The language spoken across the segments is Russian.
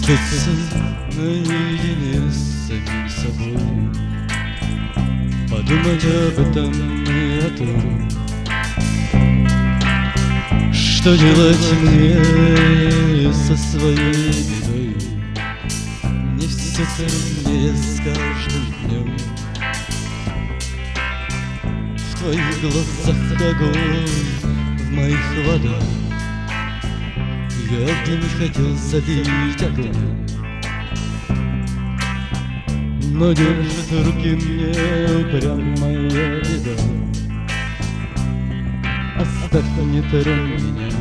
Остаться наедине с самим собой, подумать об этом и о том, что делать мне со своей бедой. Мне все ценнее с каждым днем. В твоих глазах огонь, в моих вода. Я бы не хотел залить огонь, но держит руки мне упрямая беда. Оставь, не тронь меня.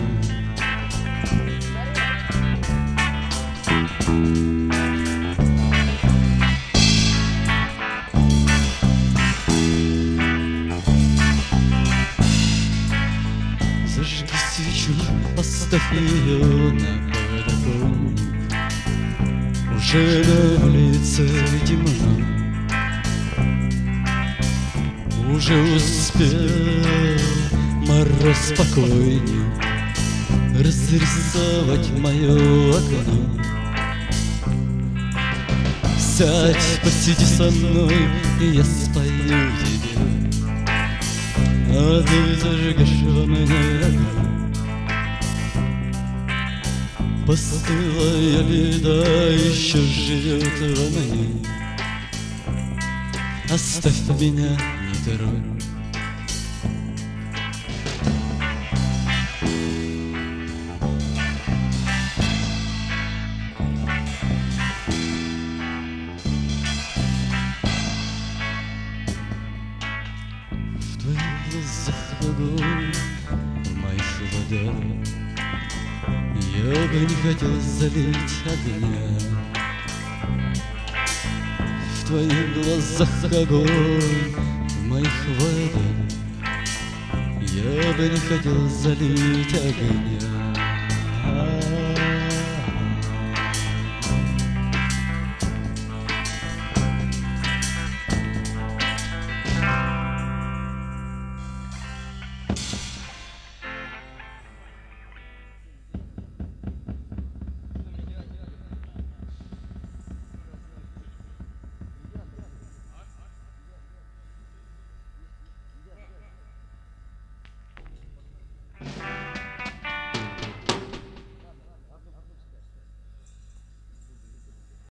Зажги свечу, поставь ее на подоконник. Уже на улице темно, уже успел мороз спокойней разрисовать мое окно. Сядь, посиди со мной, и я спою тебе, а ты зажгешь во мне огонь. Постылая беда еще живет во мне. Оставь меня, не тронь. В твоих глазах огонь, в моих вода. Я бы не хотел залить огня. В твоих глазах огонь, в моих водах. Я бы не хотел залить огня.